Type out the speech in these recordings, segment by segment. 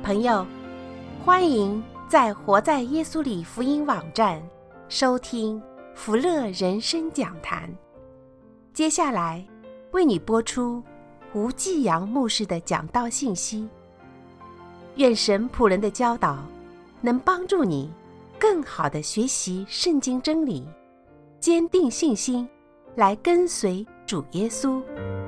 朋友，欢迎在活在耶稣里福音网站收听福乐人生讲坛。接下来为你播出吴继阳牧师的讲道信息。愿神仆人的教导能帮助你更好地学习圣经真理，坚定信心，来跟随主耶稣。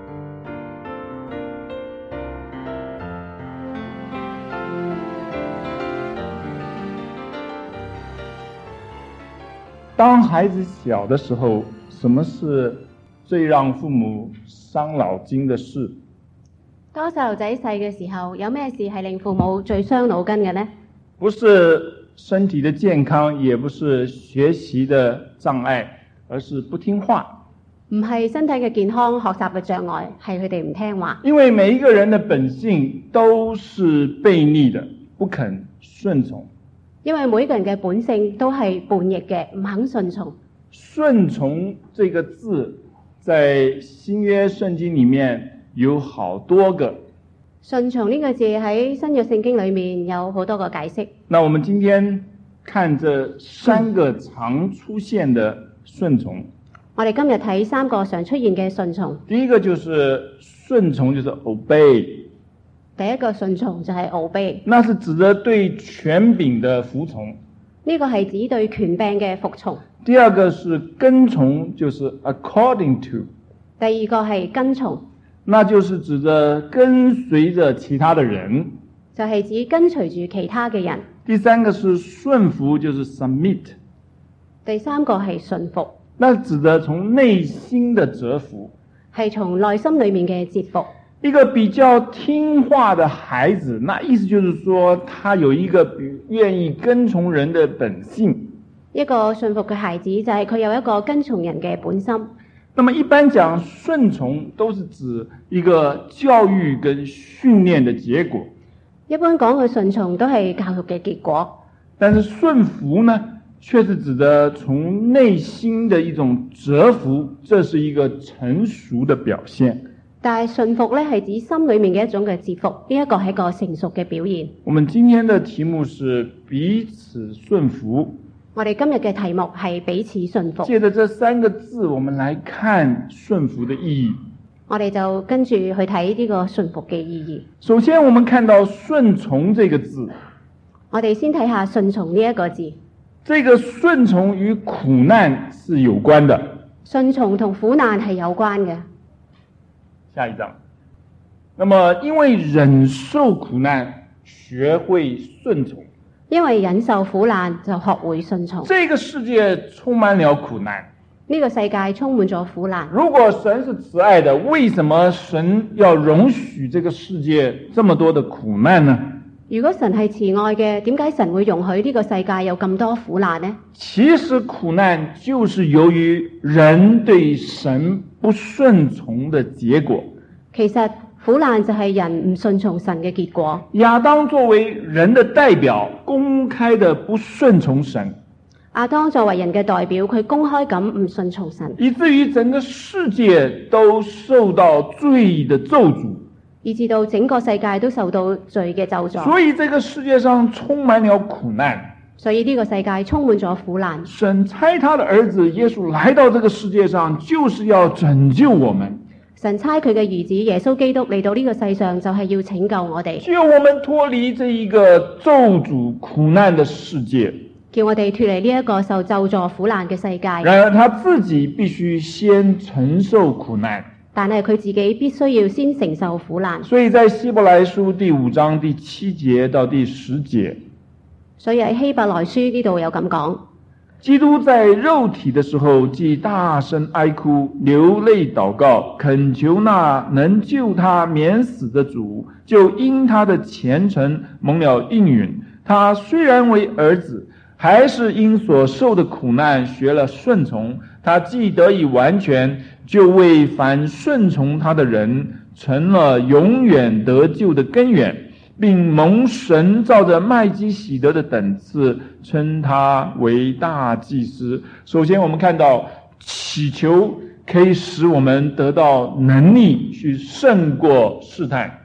当孩子小的时候，什么是最讓父母傷腦筋的事？ 當細路仔細嘅時候，有咩事係令父母最傷腦筋嘅呢？ 不是身體的健康，也不是學習的障礙，而是不聽話。 唔係身體嘅健康、學習嘅障礙，係佢哋唔聽話。 因為每一個人的本性都是悖逆的，不肯順從。 因為每一個人嘅本性都係叛逆嘅，唔肯順從。 順從這個字在新約聖經裡面有好多個。 順從呢個字喺新約聖經裡面有好多個解釋。 那我們今天看這三個常出現的順從。 我哋今日睇三個常出現嘅順從。 第一個就是順從，就是 obey。 第一個順從就係 obey， 那是指的對權柄的服從。 呢個係指對權柄嘅服從。 第二個是跟從，就是 according to。 第二個係跟從， 那就是指着跟隨着其他的人， 就係指跟隨住其他嘅人。 第三個是順服，就是 submit。 第三個係順服， 那指的從內心的折服， 係從內心裏面嘅折服。 一個比較聽話的孩子，那意思就是說他有一個願意跟從人的本性。 一個順服嘅孩子就係佢有一個跟從人嘅本心。 那麼一般講順從都是指一個教育跟訓練的結果。 一般講嘅順從都係教育嘅結果。 但是順服呢，卻是指的從內心的一種折服，這是一個成熟的表現。 但係順服咧係指心裏面嘅一種嘅折服，呢一個係一個成熟嘅表現。 我們今天的題目是彼此順服。 我哋今日嘅題目係彼此順服。 借着這三個字，我們來看順服的意義。 我哋就跟住去睇呢個順服嘅意義。 首先，我們看到順從這個字。 我哋先睇下順從呢一個字。 這個順從與苦難是有關的。 順從同苦難係有關嘅。 下一章。那麼因為忍受苦難，學會順從。 因為忍受苦難就學會順從。 這個世界充滿了苦難。 呢個世界充滿咗苦難。 如果神是慈愛的，為什麼神要容許這個世界這麼多的苦難呢？ 如果神係慈愛嘅，點解神會容許呢個世界有咁多苦難呢？ 其實苦難就是由於人對神不順從的結果。 其實苦難就係人唔順從神嘅結果。 亞當作為人的代表，公開的不順從神。 亞當作為人嘅代表，佢公開咁唔順從神， 以至於整個世界都受到罪的咒詛。 以至到整個世界都受到罪嘅咒詛。 所以這個世界上充滿了苦難。 所以呢個世界充滿咗苦難。 神差他的兒子耶穌來到這個世界上，就是要拯救我們。 神差佢嘅兒子耶穌基督嚟到呢個世上，就係要拯救我哋， 叫我們脫離這一個咒詛苦難的世界， 叫我哋脫離呢一個受咒詛苦難嘅世界。 然而他自己必須先承受苦難。 但係佢自己必須要先承受苦難。 所以在希伯來書第5章第7節到第10節， 所以喺希伯來書呢度有咁講： 基督在肉體的時候，既大聲哀哭，流淚禱告，懇求那能救他免死的主，就因他的虔誠蒙了應允。他雖然為兒子，還是因所受的苦難學了順從。他既得以完全，就為凡順從他的人成了永遠得救的根源，並蒙神照着麥基洗德的等次稱他為大祭司。首先我們看到祈求可以使我們得到能力去勝過試探。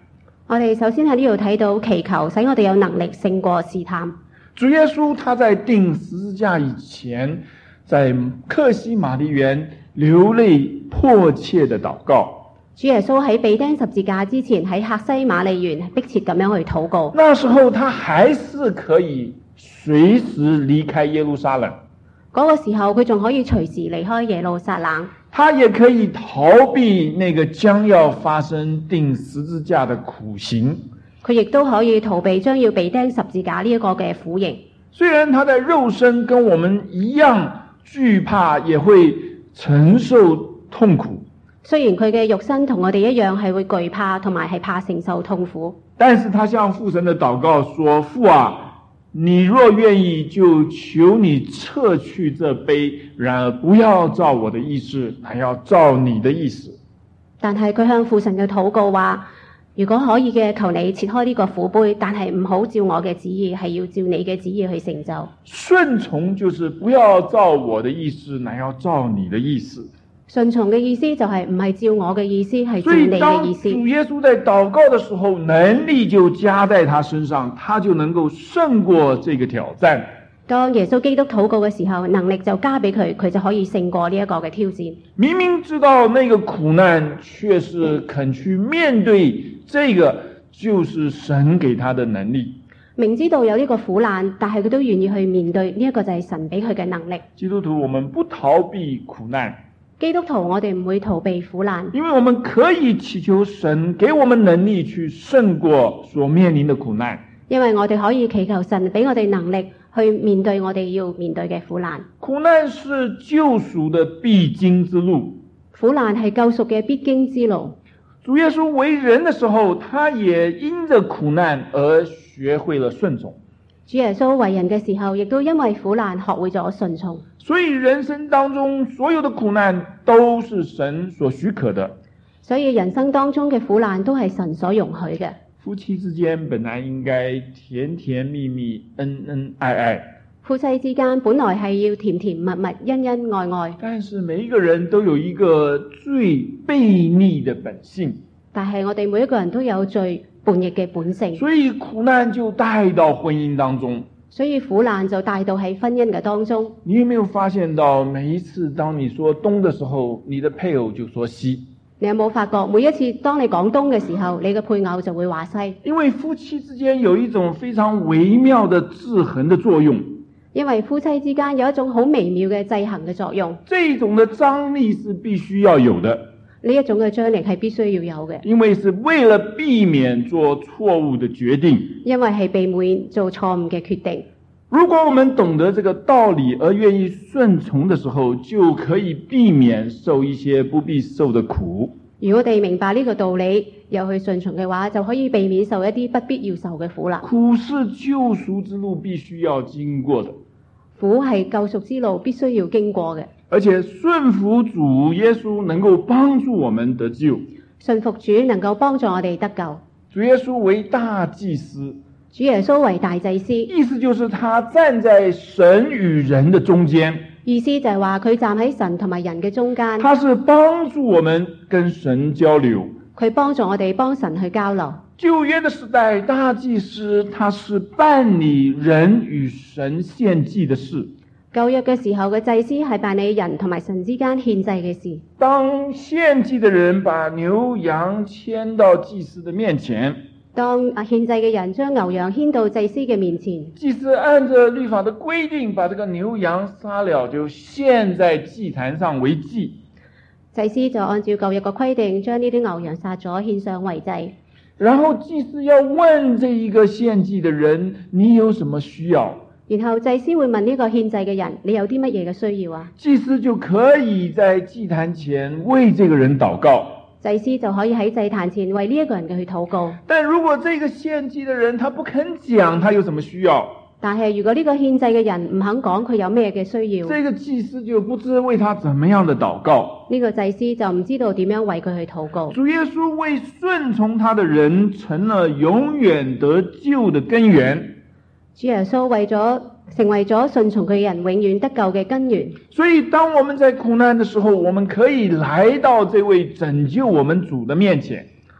我哋首先喺呢度睇到祈求，使我哋有能力勝過試探。 主耶穌他在釘十字架以前，在客西馬尼園流淚迫切的禱告。 主耶穌喺被釘十字架之前，喺客西馬尼園迫切咁樣去禱告。 那時候他還是可以隨時離開耶路撒冷， 嗰個時候佢仲可以隨時離開耶路撒冷， 他也可以逃避那個將要發生釘十字架的苦刑。 佢亦都可以逃避將要被釘十字架呢一個嘅苦刑。 雖然他的肉身跟我們一樣懼怕，也會承受痛苦， 雖然佢嘅肉身同我哋一樣係會懼怕，同埋係怕承受痛苦， 但是他向父神的禱告說：父啊，你若願意，就求你撤去這杯，然而不要照我的意思，乃要照你的意思。 但係佢向父神嘅禱告話：如果可以嘅，求你切開呢個苦杯，但係唔好照我嘅旨意，係要照你嘅旨意去成就。 順從就是不要照我的意思，乃要照你的意思。 順從嘅意思就係唔係照我嘅意思，係照所以你嘅意思。 當主耶穌在禱告的時候，能力就加在他身上，他就能夠勝過這個挑戰。 當耶穌基督禱告嘅時候，能力就加俾佢，佢就可以勝過呢一個嘅挑戰。 明明知道那個苦難，卻是肯去面對，這個就是神給他的能力。 明知道有呢個苦難，但係佢都願意去面對，呢一個就係神俾佢嘅能力。 基督徒，我們不逃避苦難。 基督徒，我哋唔會逃避苦難， 因為我們可以祈求神給我們能力去勝過所面臨的苦難。 因為我哋可以祈求神俾我哋能力去面對我哋要面對嘅苦難。 苦難是救贖的必經之路， 苦難係救贖嘅必經之路。 主耶穌為人的時候，他也因着苦難而學會了順從。 主耶穌為人嘅時候，亦都因為苦難學會咗順從。 所以人生當中所有的苦難都是神所許可的。 所以人生當中嘅苦難都係神所容許嘅。 夫妻之間本來應該甜甜蜜蜜、恩恩愛愛。 夫妻之間本來係要甜甜蜜蜜、恩恩愛愛。 但是每一個人都有一個最悖逆的本性。 但係我哋每一個人都有最叛逆嘅本性。 所以苦難就帶到婚姻當中。 所以苦難就帶到喺婚姻嘅當中。 你有沒有發現到每一次當你說東的時候，你的配偶就說西？ 你有冇發覺每一次當你講東嘅時候，你嘅配偶就會話西？ 因為夫妻之間有一種非常微妙的制衡的作用。 因為夫妻之間有一種好微妙嘅制衡嘅作用。 這種的張力是必須要有的。 呢一種嘅張力係必須要有嘅。 因為是為了避免做錯誤的決定。 因為係避免做錯誤嘅決定。 如果我們懂得這個道理而願意順從的時候，就可以避免受一些不必受的苦。 如果我哋明白呢個道理，又去順從嘅話，就可以避免受一啲不必要受嘅苦啦。 苦是救贖之路必須要經過的。 苦係救贖之路必須要經過嘅。 而且順服主耶穌能夠幫助我們得救。 順服主能夠幫助我哋得救。 主耶穌為大祭司。 主耶穌為大祭司， 意思就是他站在神與人的中間。 意思就係話佢站喺神同埋人嘅中間。 他是幫助我們跟神交流。 佢幫助我哋幫神去交流。 舊約的時代，大祭司他是辦理人與神獻祭的事。 舊約嘅時候嘅祭司係辦理人同埋神之間獻祭嘅事。 當獻祭的人把牛羊牽到祭司的面前， 當獻祭嘅人將牛羊牽到祭司嘅面前， 祭司按着律法的規定，把這個牛羊殺了，就獻在祭壇上為祭。 祭司就按照舊約嘅規定，將呢啲牛羊殺咗，獻上為祭。 然後祭司要問這一個獻祭的人，你有什麼需要？ 然後祭司會問呢個獻祭嘅人，你有啲乜嘢嘅需要啊？ 祭司就可以在祭壇前為這個人禱告。 祭司就可以喺祭壇前為呢一個人嘅去禱告。 但如果這個獻祭的人他不肯講他有什麼需要， 但係如果呢個獻祭嘅人唔肯講佢有咩嘅需要， 這個祭司就不知為他怎麼樣的禱告。 呢個祭司就唔知道點樣為佢去禱告。 主耶穌為順從他的人成了永遠得救的根源。 主耶穌成為咗順從佢嘅人永遠得救嘅根源。 所以當我們在苦難的時候，我們可以來到這位拯救我們主的面前。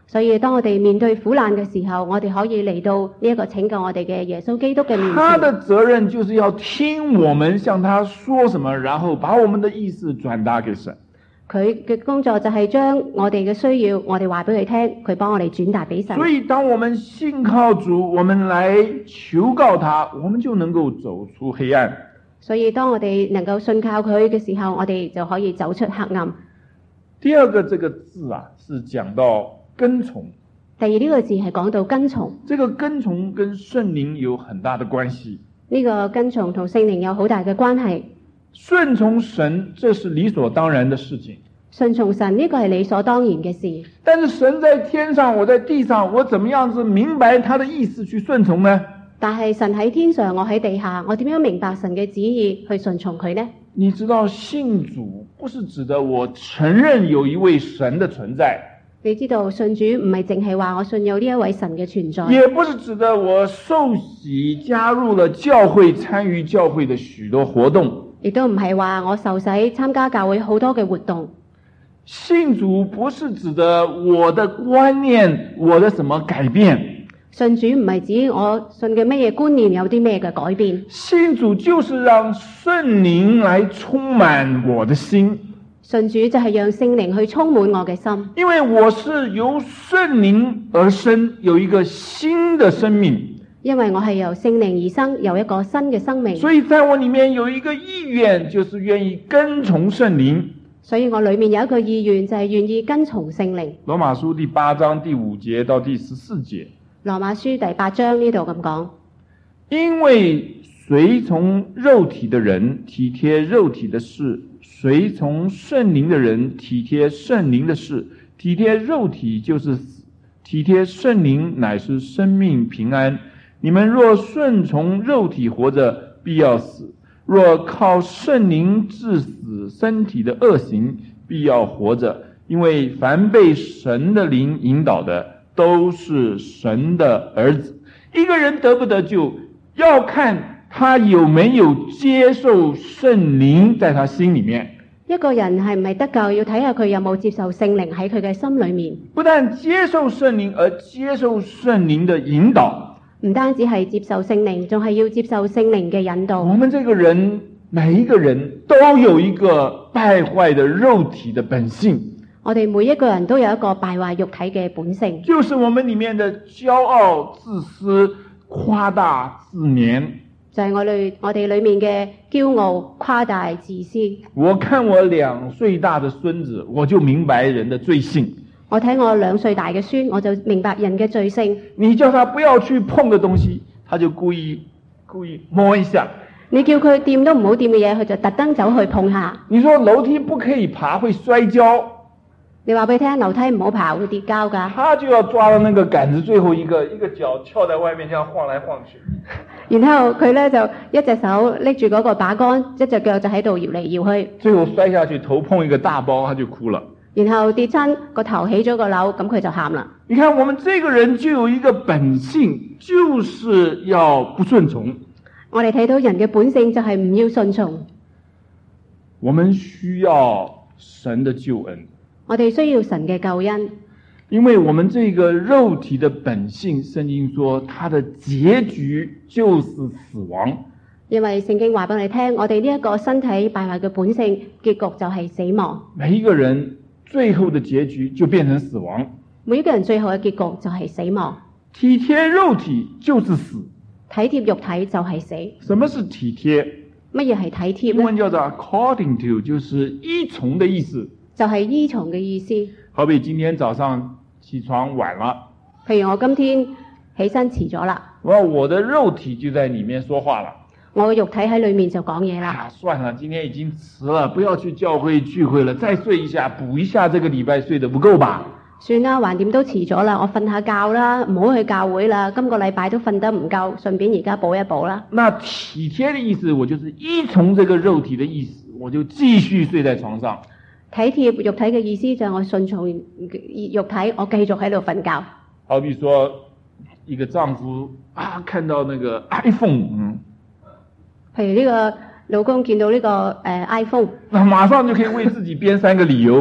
所以當我哋面對苦難嘅時候，我哋可以嚟到呢一個拯救我哋嘅耶穌基督嘅面前。 他的責任就是要聽我們向他說什麼，然後把我們的意思轉達給神。 佢嘅工作就係將我哋嘅需要，我哋話俾佢聽，佢幫我哋轉達俾神。 所以當我們信靠主，我們來求告他，我們就能夠走出黑暗。 所以當我哋能夠信靠佢嘅時候，我哋就可以走出黑暗。 第二個這個字啊，是講到跟從。 第二呢個字係講到跟從。 這個跟從跟聖靈有很大的關係。 呢個跟從同聖靈有好大嘅關係。 順從神，這是理所當然的事情。 順從神呢個係理所當然嘅事。 但是神在天上，我在地上，我怎麼樣子明白他的意思去順從呢？ 但係神喺天上，我喺地下，我點樣明白神嘅旨意去順從佢呢？ 你知道信主不是指的我承認有一位神的存在。 你知道信主唔係淨係話我信有呢一位神嘅存在。 也不是指的我受洗加入了教會，參與教會的許多活動。 亦都唔係話我受洗參加教會好多嘅活動。 信主不是指的我的觀念，我的什麼改變。 信主唔係指我信嘅乜嘢觀念有啲咩嘅改變。 信主就是讓聖靈來充滿我的心。 信主就係讓聖靈去充滿我嘅心。 因為我是由聖靈而生，有一個新的生命。 因為我係由聖靈而生，有一個新嘅生命。 所以在我裡面有一個意願，就是願意跟從聖靈。 所以我裡面有一個意願，就係願意跟從聖靈。 羅馬書第8章第5節到第14節。 羅馬書第8章呢度咁講， 因為隨從肉體的人體貼肉體的事，隨從聖靈的人體貼聖靈的事。體貼肉體就是死，體貼聖靈乃是生命平安。你們若順從肉體活着，必要死；若靠聖靈治死身體的惡行，必要活着。因為凡被神的靈引導的，都是神的兒子。一個人得不得救，要看他有沒有接受聖靈在他心裏面。 一個人係唔係得救，要睇下佢有冇接受聖靈喺佢嘅心裏面。 不但接受聖靈，而接受聖靈的引導。 唔單止係接受聖靈，仲係要接受聖靈嘅引導。 我們這個人，每一個人都有一個敗壞的肉體的本性。 我哋每一個人都有一個敗壞肉體嘅本性， 就是我們裡面的驕傲、自私、誇大、自憐。 就係我哋裡面嘅驕傲、誇大、自私。 我看我2歲大的孫子，我就明白人的罪性。 我睇我2歲大嘅孫，我就明白人嘅罪性。 你叫他不要去碰嘅東西，他就故意摸一下。 你叫佢掂都唔好掂嘅嘢，佢就特登走去碰下。 你說樓梯不可以爬，會摔跤。 你話俾佢聽，樓梯唔好爬，會跌跤㗎。 他就要抓到那個杆子最後一個腳翹在外面，這樣晃來晃去。 然後佢咧就一隻手拎住嗰個把杆，一隻腳就喺度搖嚟搖去。 最後摔下去，頭碰一個大包，他就哭了。 然後跌親個頭起咗個瘤，咁佢就喊啦。 你看我們這個人就有一個本性，就是要不順從。 我哋睇到人嘅本性就係唔要順從。 我們需要神的救恩。 我哋需要神嘅救恩。 因為我們這個肉體的本性，聖經說它的結局就是死亡。 因為聖經話俾我哋聽，我哋呢一個身體敗壞嘅本性，結局就係死亡。 每一個人最後的結局就變成死亡。 每一個人最後嘅結局就係死亡。 體貼肉體就是死。 體貼肉體就係死。 什麼是體貼？ 乜嘢係體貼呢？ 英文叫做 according to， 就是依從的意思。 就係依從嘅意思。 好比今天早上起床晚了， 譬如我今天起身遲咗啦， 我的肉體就在裏面說話了。 我嘅肉體喺裏面就講嘢啦。 算了，今天已經遲了，不要去教會聚會了，再睡一下，補一下這個禮拜睡得不夠吧。 算啦，橫掂都遲咗啦，我瞓下覺啦，唔好去教會啦。今個禮拜都瞓得唔夠，順便而家補一補啦。 那體貼的意思，我就是依從這個肉體的意思，我就繼續睡在床上。 體貼肉體嘅意思就係我順從肉體，我繼續喺度瞓覺。 好比說一個丈夫看到那個 iPhone， 譬如呢個老公見到呢個iPhone， 那馬上就可以為自己編3個理由。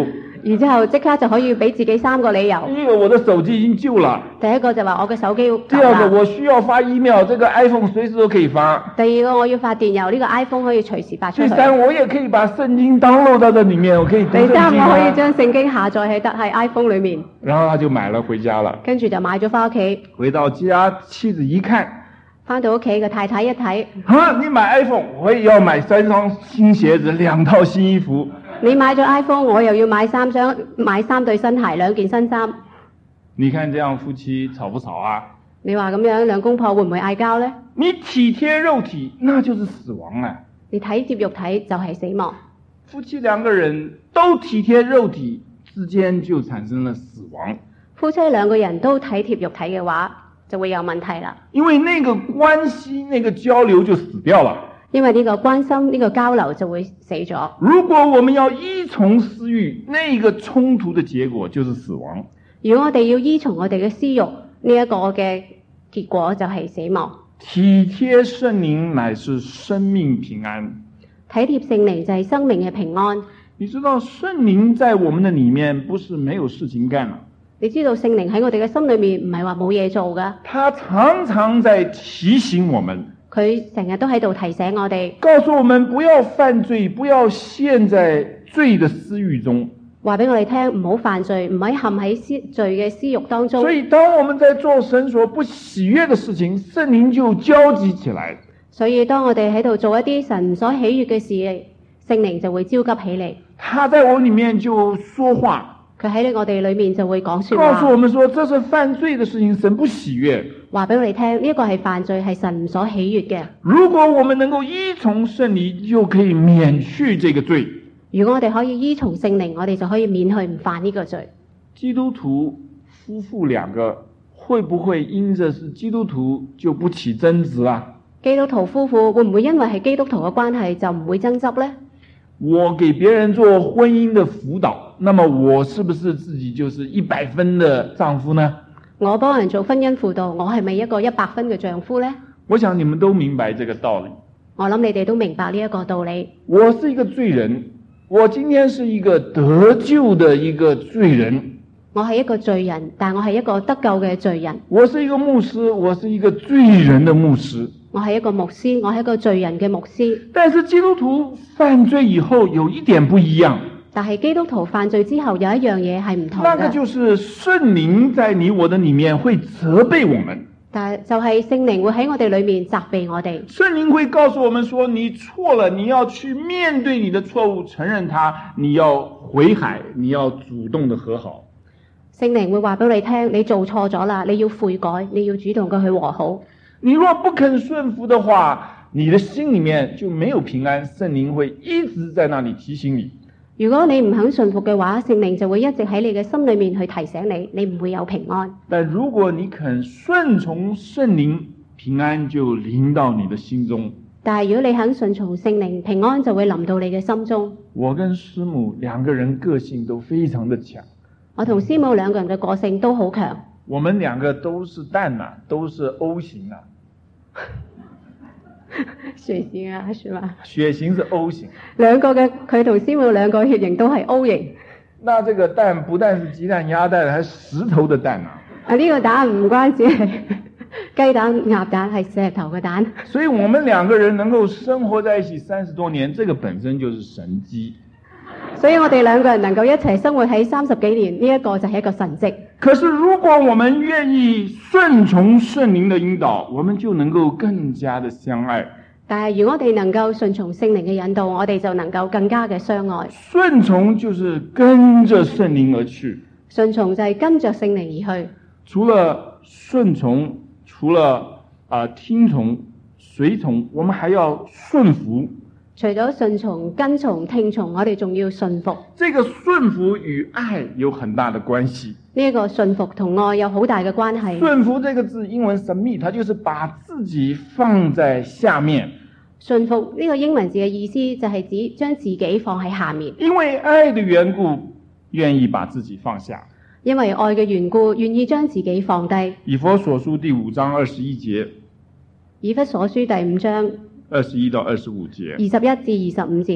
然之後即刻就可以俾自己3個理由。 第一個，我的手機已經舊了。 第一個就話我嘅手機舊第二啦。 個，我需要發 email，這個 iPhone 隨時都可以發。 第二個，我要發電郵，呢個 iPhone 可以隨時發出去。 第三，我也可以把聖經 download 到這裡面，我可以讀聖經。 第三，我可以將聖經下載喺 iPhone 裡面。 然後他就買了回家了。 跟住就買咗翻屋企。 回到家，妻子一看。 翻到屋企個太太一睇， 你買 iPhone， 我也要買3雙新鞋子，2套新衣服。 你買咗 iPhone， 我又要買3對新鞋，2件新衫。 你看這樣夫妻吵不吵啊？ 你話咁樣兩公婆會唔會嗌交呢？ 你體貼肉體，那就是死亡啊！ 你體貼肉體就係死亡。 夫妻2個人都體貼肉體之間就產生了死亡。 夫妻2個人都體貼肉體嘅話，就會有問題啦。 因為那個關係、那個交流就死掉了。 因為呢個關心、呢個交流就會死咗。 如果我們要依從私慾，那個衝突的結果就是死亡。 如果我哋要依從我哋嘅私慾，呢一個嘅結果就係死亡。 體貼聖靈乃是生命平安。 體貼聖靈就係生命嘅平安。 你知道聖靈在我們的裡面不是沒有事情幹了。 你知道聖靈喺我哋嘅心裏面唔係話冇嘢做㗎， 他常常在提醒我們， 佢成日都喺度提醒我哋， 告訴我們不要犯罪，不要陷在罪的私慾中。 話俾我哋聽，唔好犯罪，唔可以陷喺罪嘅私慾當中。 所以當我們在做神所不喜悅的事情，聖靈就焦急起來。 所以當我哋喺度做一啲神所喜悅嘅事，聖靈就會焦急起嚟。 他在我裡面就說話。 佢喺我哋裏面就會講說話， 告訴我們說這是犯罪的事情，神不喜悅。 話俾我哋聽，呢個係犯罪，係神唔所喜悅嘅。 如果我們能夠依從聖靈，就可以免去這個罪。 如果我哋可以依從聖靈，我哋就可以免去唔犯呢個罪。 基督徒夫婦2個會不會因着是基督徒就不起爭執啊？ 基督徒夫婦會唔會因為係基督徒嘅關係就唔會爭執呢？ 我給別人做婚姻的輔導，那麼我是不是自己就是100分的丈夫呢？ 我幫人做婚姻輔導，我係咪一個100分嘅丈夫呢？ 我想你們都明白這個道理。 我諗你哋都明白呢一個道理。 我是一個罪人，我今天是一個得救的一個罪人。 我係一個罪人，但我係一個得救嘅罪人。 我是一個牧師，我是一個罪人的牧師。 我係一個牧師，我係一個罪人嘅牧師。 但是基督徒犯罪以後有一點不一樣。 但係基督徒犯罪之後有一樣嘢係唔同嘅。 那個就是聖靈在你我的裡面會責備我們。 但係就係聖靈會喺我哋裡面責備我哋。 聖靈會告訴我們說，你錯了，你要去面對你的錯誤，承認它，你要悔改，你要主動的和好。 聖靈會話俾你聽，你做錯咗啦，你要悔改，你要主動嘅去和好。 你若不肯順服的話，你的心裡面就沒有平安，聖靈會一直在那裡提醒你。 如果你唔肯順服嘅話，聖靈就會一直喺你嘅心裡面去提醒你，你唔會有平安。 但如果你肯順從聖靈，平安就臨到你的心中。 但係如果你肯順從聖靈，平安就會臨到你嘅心中。 我跟師母2個人個性都非常的強。 我同師母2個人嘅個性都好強。 我們2個都是蛋啊，都是 O 型啊。 血型啊，係嘛？ 血型是 O 型。 佢同師母2個血型都係 O 型。 那這個蛋不但是雞蛋、鴨蛋，還是石頭的蛋啊！ 呢個蛋唔關止係雞蛋、鴨蛋，係石頭嘅蛋。 所以我們2個人能夠生活在一起30多年，這個本身就是神蹟。 所以我哋2個人能夠一齊生活喺30幾年，呢一個就係一個神蹟。 可是如果我們願意順從聖靈的引導，我們就能夠更加的相愛。 但係如果我哋能夠順從聖靈嘅引導，我哋就能夠更加嘅相愛。 順從就是跟着聖靈而去。 順從就係跟着聖靈而去。 除了順從，除了聽從、隨從，我們還要順服。 除咗順從、跟從、聽從，我哋仲要順服。 這個順服與愛有很大的關係。 呢一個順服同愛有好大嘅關係。 順服這個字英文 submit，它就是把自己放在下面。 順服呢個英文字嘅意思就係指將自己放喺下面。 因為愛的緣故，願意把自己放下。 因為愛嘅緣故，願意將自己放低。 以弗所書第5章21節。 以弗所書第5章。 21到25節。 21至25節。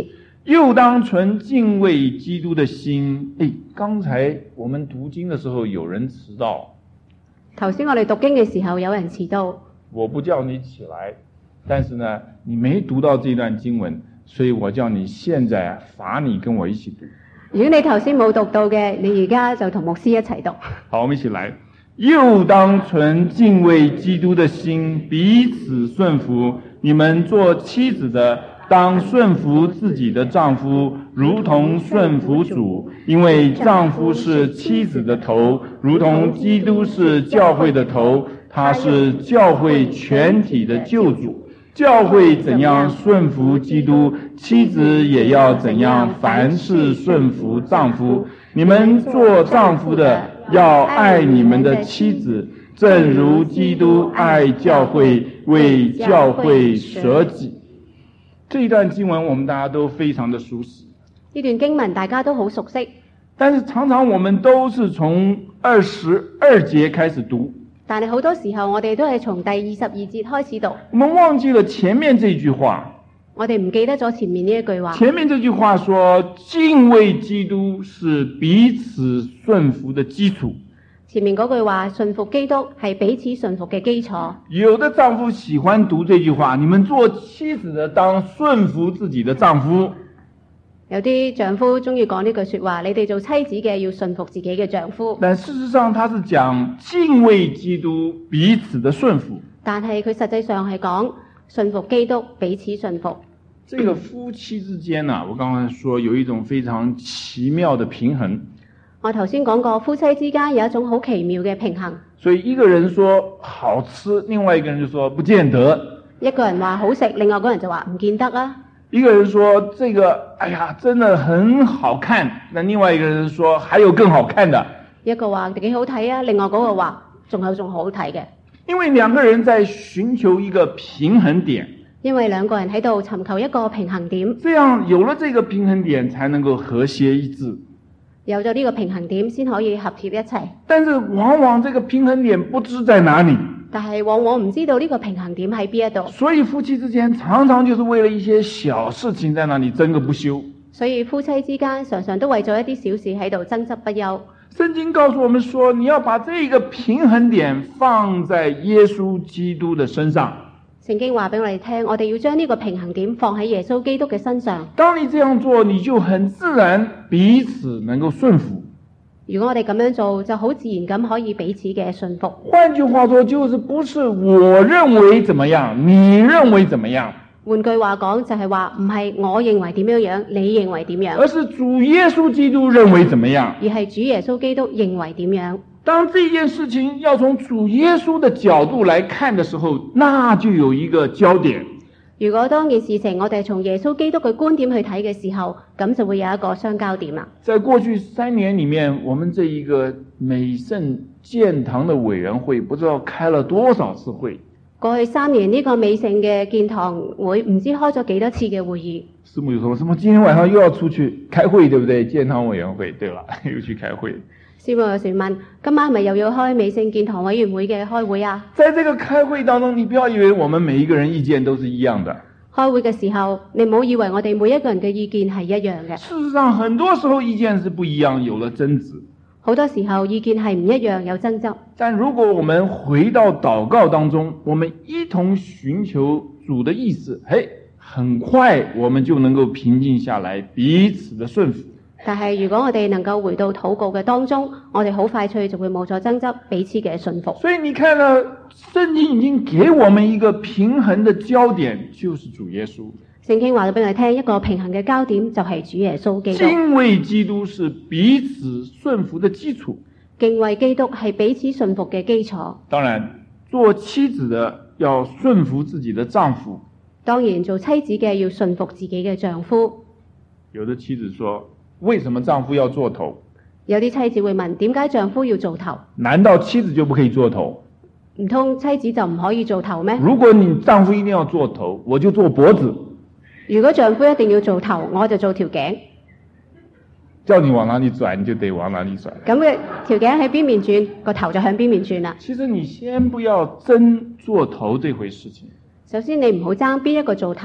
又當存敬畏基督的心。剛才我們讀經的時候有人遲到， 頭先我哋讀經嘅時候有人遲到， 我不叫你起來，但是呢你沒讀到這段經文，所以我叫你現在罰你跟我一起讀。 如果你頭先冇讀到嘅，你而家就同牧師一齊讀。 好，我們一起來。又當存敬畏基督的心，彼此順服。你們做妻子的當順服自己的丈夫，如同順服主，因為丈夫是妻子的頭，如同基督是教會的頭，他是教會全體的救主。教會怎樣順服基督，妻子也要怎樣凡事順服丈夫。你們做丈夫的要愛你們的妻子，正如基督愛教會，為教會捨己。這一段經文我們大家都非常的熟悉， 呢段經文大家都好熟悉， 但是常常我們都是從22節開始讀， 但係好多時候我哋都係從第22節開始讀， 我們忘記了前面這句話。 我哋唔記得咗前面呢一句話。 前面這句話說，敬畏基督是彼此順服的基礎。 前面嗰句話，順服基督係彼此順服嘅基礎。 有的丈夫喜歡讀這句話，你們做妻子的當順服自己的丈夫。 有啲丈夫中意講呢句說話，你哋做妻子嘅要順服自己嘅丈夫。 但事實上他是講敬畏基督彼此的順服。 但係佢實際上係講順服基督彼此順服。 這個夫妻之間我剛才說有一種非常奇妙的平衡。 我頭先講過，夫妻之間有一種好奇妙嘅平衡。 所以一個人說好吃，另外一個人就說不見得。 一個人話好食，另外一個人就話唔見得啊。 一個人說這個哎呀真的很好看，那另外一個人說還有更好看的。 一個話幾好睇啊，另外嗰個話仲有仲好睇嘅。 因為兩個人在尋求一個平衡點。 因為兩個人喺度尋求一個平衡點。 這樣有了這個平衡點才能夠和諧一致。 有咗呢個平衡點先可以合貼一齊。 但是往往這個平衡點不知在哪裡。 但係往往唔知道呢個平衡點喺邊一度。 所以夫妻之間常常就是為了一些小事情在那裡爭個不休。 所以夫妻之間常常都為咗一啲小事喺度爭執不休。 聖經告訴我們說，你要把這個平衡點放在耶穌基督的身上。 聖經話俾我哋聽，我哋要將呢個平衡點放喺耶穌基督嘅身上。 當你這樣做，你就很自然彼此能夠順服。 如果我哋咁樣做，就好自然咁可以彼此嘅順服。 換句話說，就是不是我認為怎麼樣，你認為怎麼樣。 換句話講，就係話唔係我認為點樣樣，你認為點樣， 而是主耶穌基督認為怎麼樣， 而係主耶穌基督認為點樣。 當這件事情要從主耶穌的角度來看的時候，那就有一個焦點。 如果當件事情我哋從耶穌基督嘅觀點去睇嘅時候，咁就會有一個相交點啦。 在過去3年裏面，我們這一個美聖建堂的委員會不知道開了多少次會。 過去3年呢個美聖嘅建堂會唔知開咗幾多次嘅會議。 師母就說什麼今天晚上又要出去開會，對不對？建堂委員會，對吧？又去開會。 師母有時問，今晚咪又要開美聖建堂委員會嘅開會啊？ 在這個開會當中，你不要以為我們每一個人意見都是一樣的。 開會嘅時候，你唔好以為我哋每一個人嘅意見係一樣嘅。 事實上，很多時候意見是不一樣，有了爭執。 好多時候意見係唔一樣，有爭執。 但如果我們回到禱告當中，我們一同尋求主的意思，很快我們就能夠平靜下來，彼此的順服。 但係如果我哋能夠回到禱告嘅當中，我哋好快脆就會冇咗爭執，彼此嘅順服。 所以你看了聖經已經給我們一個平衡的焦點，就是主耶穌。 聖經話咗俾我哋聽，一個平衡嘅焦點就係主耶穌基督。 敬畏基督是彼此順服的基礎。 敬畏基督係彼此順服嘅基礎。 當然，做妻子的要順服自己的丈夫。 當然，做妻子嘅要順服自己嘅丈夫。 有的妻子說，為什麼丈夫要做頭？ 有啲妻子會問，點解丈夫要做頭？ 難道妻子就不可以做頭？ 唔通妻子就唔可以做頭咩？ 如果你丈夫一定要做頭，我就做脖子。 如果丈夫一定要做頭，我就做條頸。 叫你往哪裡轉，你就得往哪裡轉。 咁嘅條頸喺邊面轉，個頭就向邊面轉啦。 其實你先不要爭做頭這回事情。 首先你唔好爭邊一個做頭。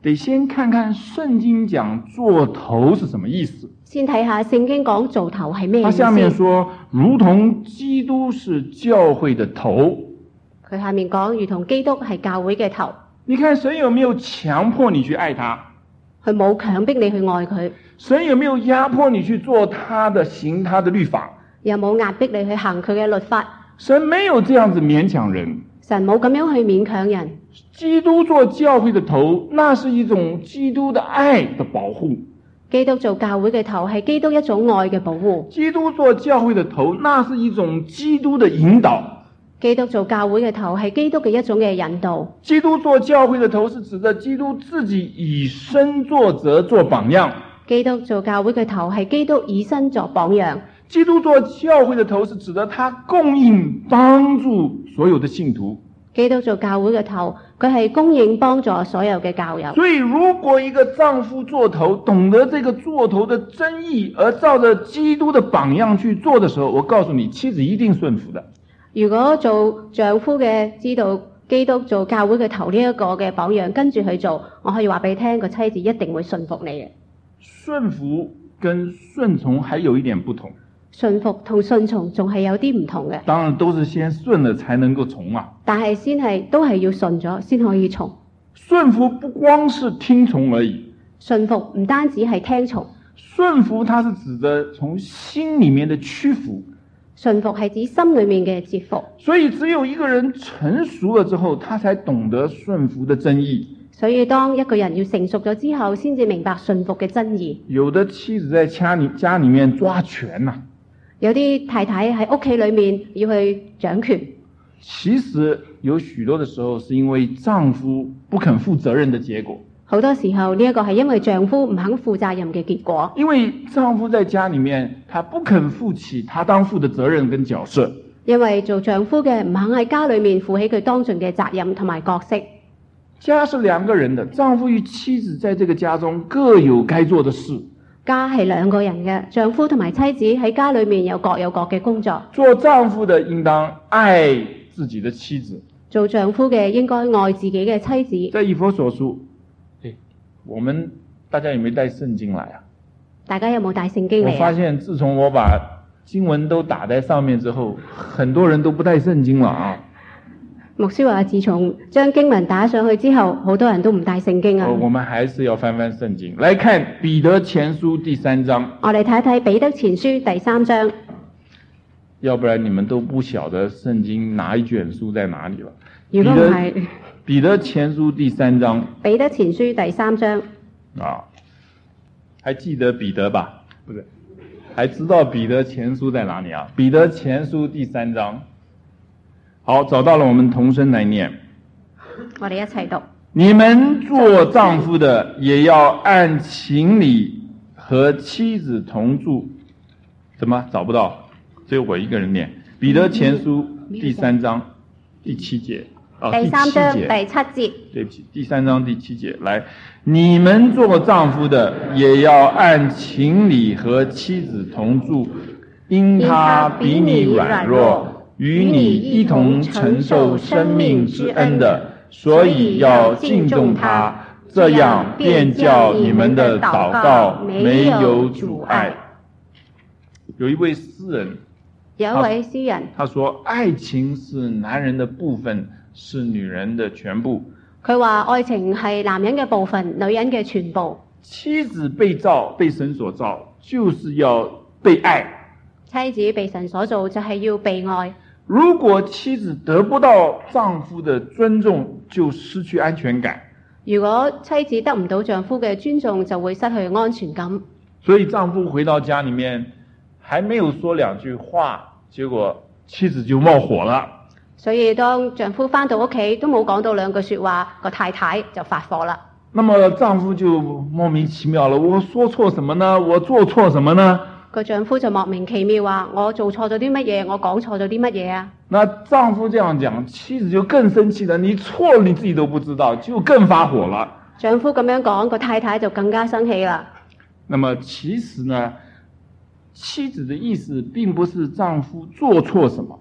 得先看看聖經講做頭是什麼意思。 先睇下聖經講做頭係咩意思。 他下面說，如同基督是教會的頭。 佢下面講，如同基督係教會嘅頭。 你看神有沒有強迫你去愛他？ 佢冇強迫你去愛佢。 神有沒有壓迫你去做他的行他的律法？ 又冇壓迫你去行佢嘅律法。 神沒有這樣子勉強人。 神冇咁樣去勉強人。 基督做教會的頭，那是一種基督的愛的保護。 基督做教會嘅頭係基督一種愛嘅保護。 基督做教會的頭，那是一種基督的引導。 基督做教會嘅頭係基督嘅一種嘅引導。 基督做教會的頭是指着基督自己以身作則做榜樣。 基督做教會嘅頭係基督以身作榜樣。 基督做教會的頭是指着他供應幫助所有的信徒。 基督做教會嘅頭，佢係供應幫助所有嘅教友。 所以如果一個丈夫做頭，懂得這個做頭的真義，而照着基督的榜樣去做的時候，我告訴你，妻子一定順服的。 如果做丈夫嘅知道基督做教會嘅頭呢一個嘅榜樣，跟住去做，我可以話俾你聽，個妻子一定會順服你嘅。 順服跟順從還有一點不同。 順服同順從仲係有啲唔同嘅。 當然都是先順了才能夠從啊。 但係都係要順咗先可以從。 順服不光是聽從而已。 順服唔單止係聽從。 順服它是指的從心裡面的屈服。 順服係指心裡面嘅折服。 所以只有一個人成熟了之後，他才懂得順服的真義。 所以當一個人要成熟咗之後，先至明白順服嘅真義。 有的妻子在家裡面抓權啊。 有啲太太喺屋企裏面要去掌權。 其實有許多的時候是因為丈夫不肯負責任的結果。 好多時候呢一個係因為丈夫唔肯負責任嘅結果。 因為丈夫在家裡面，他不肯負起他當負的責任跟角色。 因為做丈夫嘅唔肯喺家裏面負起佢當盡嘅責任同埋角色。 家是兩個人的，丈夫與妻子在這個家中各有該做的事。 家係兩個人嘅，丈夫同埋妻子喺家裏面各有各嘅工作。 做丈夫的應當愛自己的妻子。 做丈夫嘅應該愛自己嘅妻子。 在以弗所書，我們大家有沒有帶聖經來啊？ 大家有冇帶聖經嚟啊？ 我發現自從我把經文都打在上面之後，很多人都不帶聖經了啊。 牧師話自從將經文打上去之後，好多人都唔帶聖經啊。 我們還是要翻翻聖經來看彼得前書第3章。 我哋睇睇彼得前書第3章。 要不然你們都不曉得聖經哪一卷書在哪裡了。 如果唔係， 彼得前書第3章。 彼得前書第3章。 啊，還記得彼得吧？不是，還知道彼得前書在哪裡啊？彼得前書第3章。好，找到了，我們同聲來念。 我哋一齊讀。 你們做丈夫的，也要按情理和妻子同住。怎麼找不到？只有我一個人念。彼得前書第3章第7節。 第3章第7節。 對不起，第3章第7節。來，你們做丈夫的，也要按情理和妻子同住，因他比你軟弱，與你一同承受生命之恩的，所以要敬重他，這樣便叫你們的禱告沒有阻礙。有一位詩人，他說愛情是男人的部分，是女人的全部。 佢話愛情係男人嘅部分，女人嘅全部。 妻子被造，被神所造，就是要被愛。 妻子被神所造，就係要被愛。 如果妻子得不到丈夫的尊重，就失去安全感。 如果妻子得唔到丈夫嘅尊重，就會失去安全感。 所以丈夫回到家裡面，還沒有說兩句話，結果妻子就冒火了。 所以當丈夫返到屋企都冇講到兩句說話，個太太就發火啦。 那麼丈夫就莫名其妙了，我說錯什麼呢？我做錯什麼呢？ 個丈夫就莫名其妙話：我做錯咗啲乜嘢？我講錯咗啲乜嘢啊？ 那丈夫這樣講，妻子就更生氣了。你錯了，你自己都不知道，就更發火了。 丈夫咁樣講，個太太就更加生氣啦。 那麼其實呢，妻子的意思並不是丈夫做錯什麼。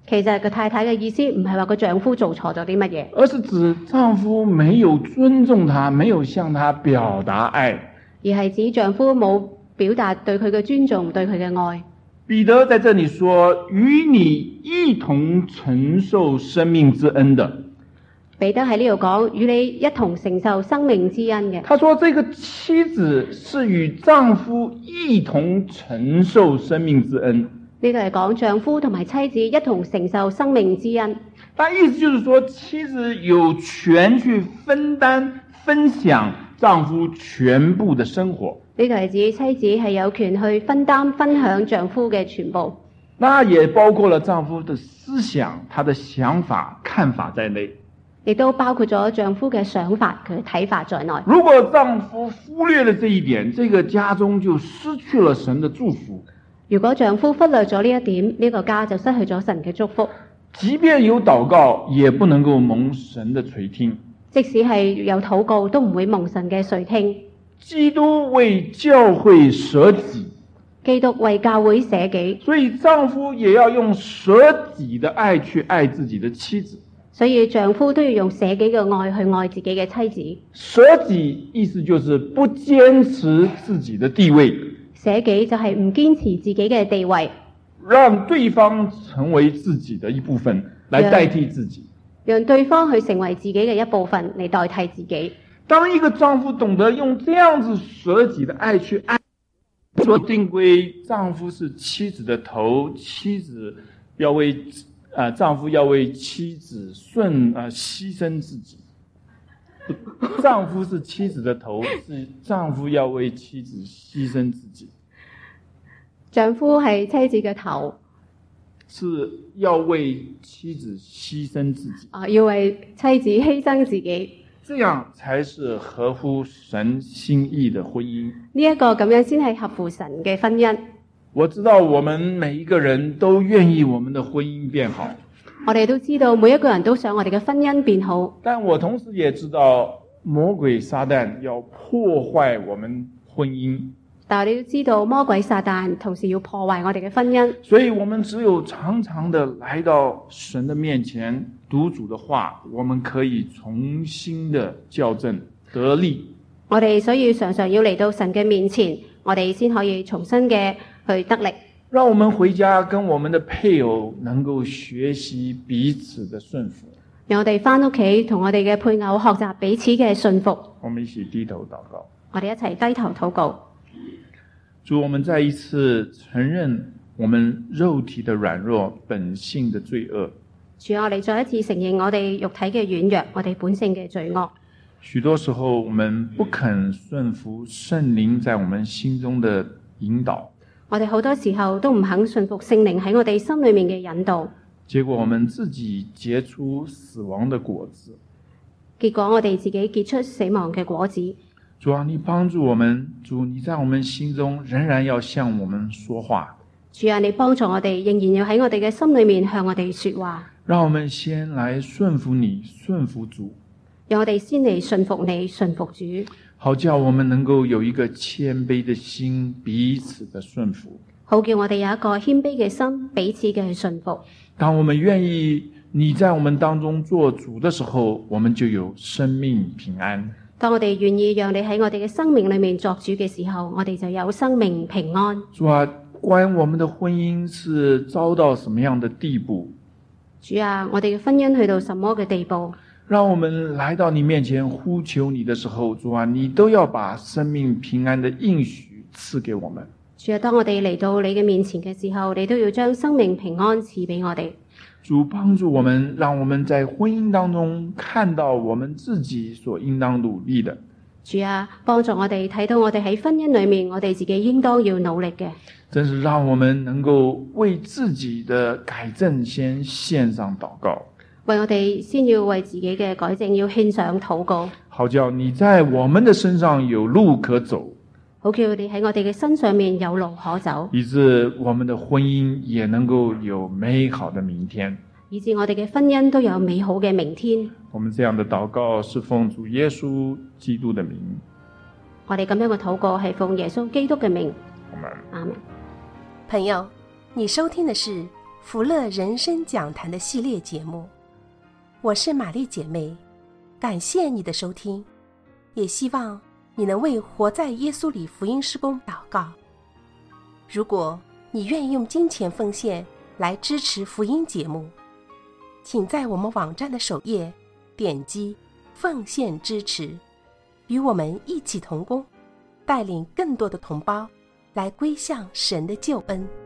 其實個太太嘅意思唔係話個丈夫做錯咗啲乜嘢， 而是指丈夫沒有尊重她，沒有向她表達愛。 而係指丈夫冇表達對佢嘅尊重，對佢嘅愛。 彼得在這裏說，與你一同承受生命之恩的。 彼得喺呢度講，與你一同承受生命之恩嘅。 他說這個妻子是與丈夫一同承受生命之恩。 呢度係講丈夫同埋妻子一同承受生命之恩。 但意思就是說，妻子有權去分擔、分享丈夫全部的生活。 呢度係指妻子係有權去分擔、分享丈夫嘅全部。 那也包括了丈夫的思想、他的想法、看法在內。 亦都包括咗丈夫嘅想法、佢嘅睇法在內。 如果丈夫忽略了這一點，這個家中就失去了神的祝福。 如果丈夫忽略咗呢一點，呢個家就失去咗神嘅祝福。 即便有禱告，也不能夠蒙神的垂聽。 即使係有禱告，都唔會蒙神嘅垂聽。 基督為教會捨己， 基督為教會捨己， 所以丈夫也要用捨己的愛去愛自己的妻子。 所以丈夫都要用捨己嘅愛去愛自己嘅妻子。 捨己意思就是不堅持自己的地位， 捨己就係唔堅持自己嘅地位， 讓對方成為自己的一部分，來代替自己， 讓對方去成為自己嘅一部分嚟代替自己。 當一個丈夫懂得用這樣子捨己的愛去愛，說定規丈夫是妻子的頭，妻子要為丈夫要為妻子犧牲自己。丈夫是妻子的頭，是丈夫要為妻子犧牲自己。 丈夫係妻子嘅頭， 是要為妻子犧牲自己。 要為妻子犧牲自己， 這樣才是合乎神心意的婚姻。 呢一個咁樣先係合乎神嘅婚姻。 我知道我們每一個人都願意我們的婚姻變好， 我哋都知道每一個人都想我哋嘅婚姻變好， 但我同時也知道魔鬼撒旦要破壞我們婚姻， 但係你都知道魔鬼撒旦同時要破壞我哋嘅婚姻， 所以我們只有常常的來到神的面前讀主的話，我們可以重新的校正得力。 我哋所以常常要嚟到神嘅面前，我哋先可以重新嘅去得力。 讓我們回家跟我們的配偶能夠學習彼此的順服。 讓我哋返屋企同我哋嘅配偶學習彼此嘅順服。 我們一起低頭禱告。 我哋一齊低頭禱告。 主，我們再一次承認我們肉體的軟弱，本性的罪惡。 主，我哋再一次承認我哋肉體嘅軟弱，我哋本性嘅罪惡。 許多時候我們不肯順服聖靈在我們心中的引導， 我哋好多時候都唔肯順服聖靈喺我哋心裏面嘅引導， 結果我們自己結出死亡的果子。 結果我哋自己結出死亡嘅果子。 主啊，你幫助我們，主，你在我們心中仍然要向我們說話。 主啊，你幫助我哋，仍然要喺我哋嘅心裏面向我哋說話。 讓我們先來順服你，順服主。 讓我哋先嚟順服你，順服主。 好叫我們能夠有一個謙卑的心，彼此的順服。 好叫我哋有一個謙卑嘅心，彼此嘅順服。 當我們願意你在我們當中做主的時候，我們就有生命平安。 當我哋願意讓你喺我哋嘅生命裏面作主嘅時候，我哋就有生命平安。 主啊，關我們的婚姻是遭到什麼樣的地步？ 主啊，我哋嘅婚姻去到什麼嘅地步？ 讓我們來到你面前呼求你的時候，主啊，你都要把生命平安的應許賜給我們。 主啊，當我哋嚟到你嘅面前嘅時候，你都要將生命平安賜俾我哋。 主幫助我們，讓我們在婚姻當中看到我們自己所應當努力的。 主啊，幫助我哋睇到我哋喺婚姻裏面，我哋自己應當要努力嘅。 真是讓我們能夠為自己的改正先獻上禱告。 為我哋先要為自己嘅改正要獻上禱告， 好叫你在我們的身上有路可走， 好叫你喺我哋嘅身上面有路可走， 以致我們的婚姻也能夠有美好的明天， 以致我哋嘅婚姻都有美好嘅明天。 我們這樣的禱告是奉主耶穌基督的名。 我哋咁樣嘅禱告係奉耶穌基督嘅名。 阿們。 阿們。 朋友，你收聽的是福乐人生讲坛的系列节目。我是玛丽姐妹，感谢你的收听，也希望你能为活在耶稣里福音事工祷告。如果你愿意用金钱奉献来支持福音节目，请在我们网站的首页点击奉献支持，与我们一起同工，带领更多的同胞来归向神的救恩。